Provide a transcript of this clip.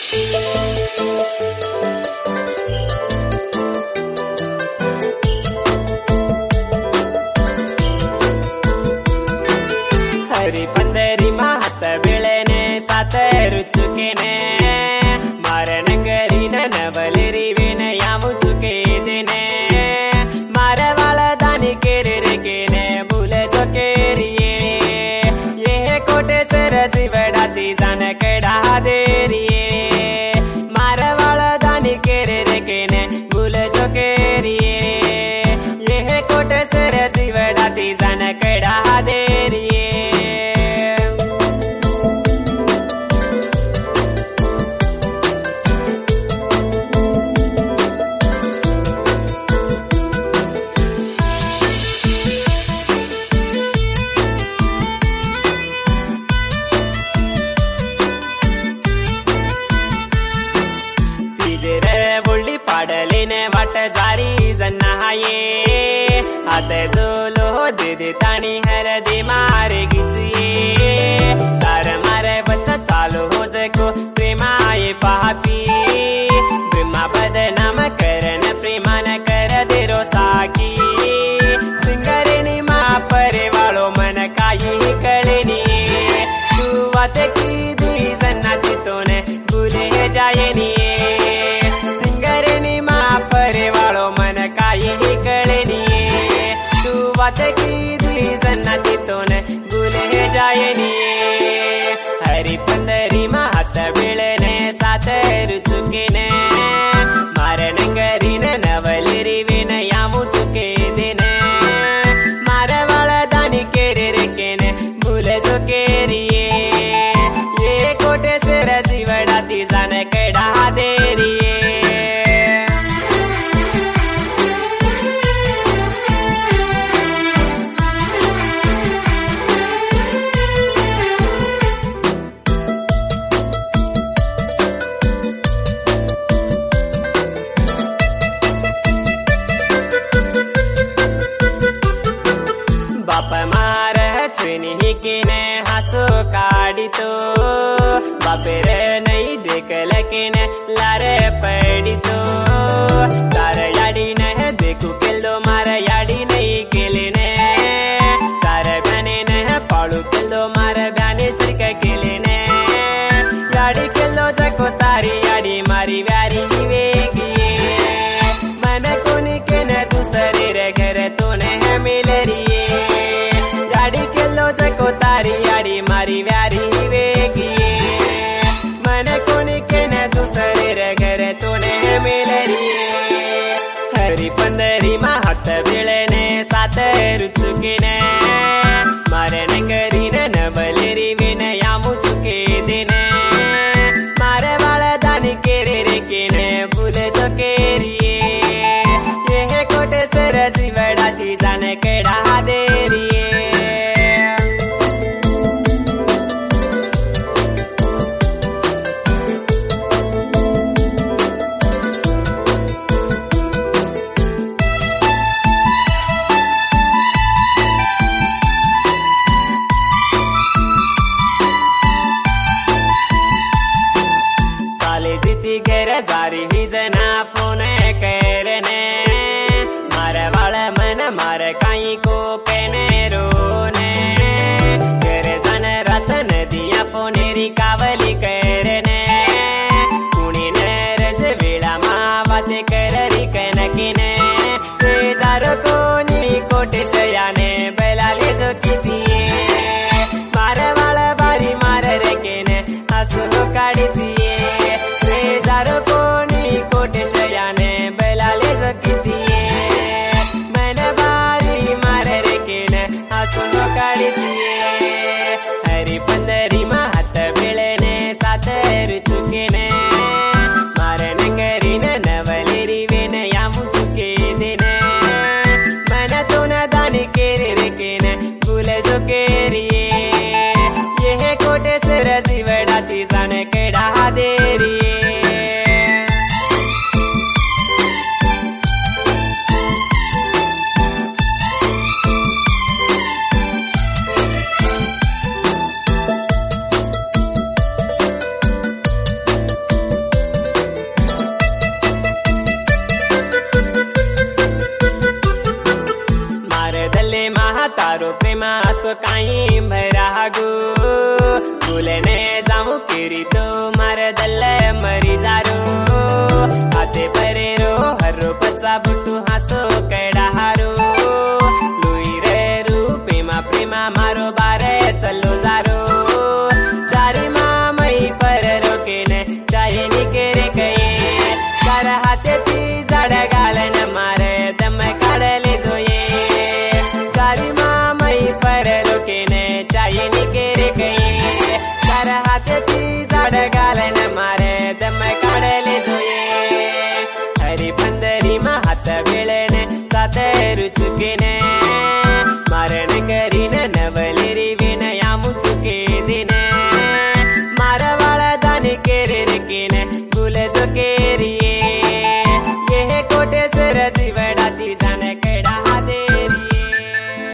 हरी पंदरी महत बिळेने सातरू चुकेने मारे नंगरी नवलेरी वेन यामु चुके देने मारे वाला दानी केरे रे केने भूले चुकेरिए ये कोटे से रजी वडाती जान केड़ा देरिए मारे वाला दानी केरे रे केने भूले चुकेरिए ये कोटे से रजी वडाती जान केड़ा देरिए पाडलीने वाट जारी जन्नाये हात जोलो दे ताणी हर दे मारे गिचिये तार मारे बच्चा चालू हो जको प्रेमाये पापी प्रेमा बदनाम करन प्रेमान कर दे रो साकी सिंगरेनी मा परे वाळो मन काही कळेनी तू वात की दी जन्नाती तोने भूले जायेनी परे वाळो मन काही कळेनी तू वात की दी जन्नती तोन भूले जायेनी हरी पंदरी महत बिळेने सातरू चुकेने मारे नंगरी नवलेरी वेन यामु चुके देने मारे वाळा दानी केरे रे केने भूले चुकेरिए ये कोटे से रजी वडाती जान केड़ा देरिए बाप मार छुनी किने हसो काढ़ी तो बापेर नहीं देखल किने लारे पड़ी तो तार याडी न देखू किलो मार याडी नहीं केले ने तार बने न पाड़ू किलो मार बने सिरक केले ने याडी किलो जको तारी याडी मारी व्यारी वेगी मन कोनी के न दूसरे रे घर तो ने मिलरिए याडी किलो जको तारी याडी मारी व्यारी वेगी मन कोनी के न दूसरे रे घर तो ने मिलरिए हरी पंदरी महत बिळेने सातरू चुकेने मारे नंगरी नवलेरी वेन यामु चुके देने मारे वाळा दानी केरे रे केने भूले चुकेरिए ये कोटे से रजी वडाती जान केड़ा देरिए घर जारी ही जना फोन करने मारे वाला मन मार काई को कहने रोने घर जन रतन दिया फोनेरी कावली करने कुणी नरज वेळा मावाते कररी कनकिने जारो कोणी कोटे शयाने बैलाले जो कितीये मारे वाला बारी मार रे केने हसू काढती जारो कोणी कोटे शयाने बैलाले जो कितीये मन बारी मारे रे केने हसून काढतीये हरी पंदरी महत बिळेने सातरू चुकेने मारे नंगरी नवलेरी वेन यामु चुके देने मन तोन दानी केरे रे केने भूले चुकेरिए ये कोटे से रजी वडाती जान केड़ा देरिए हासो काई भरागु गुलने जामु केरी तो मार दल मरी जारो आते परेरो हरो पचा बुटू हासो कडाहारो लुई रे रू प्रेमा मारो बारे चलो जारो चारी मामई पर रोकेने चाहे निकेरे कये चार हाते ती झाड गालन मारे दम काढले जोये चारी मामई पर रोकेने चाहे निकेरे कये चार हाते ती झाड गालन मारे दम काढले जोये हरी पंदरी मा हात वेळेने सातेरु चुकेने मारण करीन नवलेरी विन यामु चुके दिने मारवाळा दानी केरे केने गुले जो केरी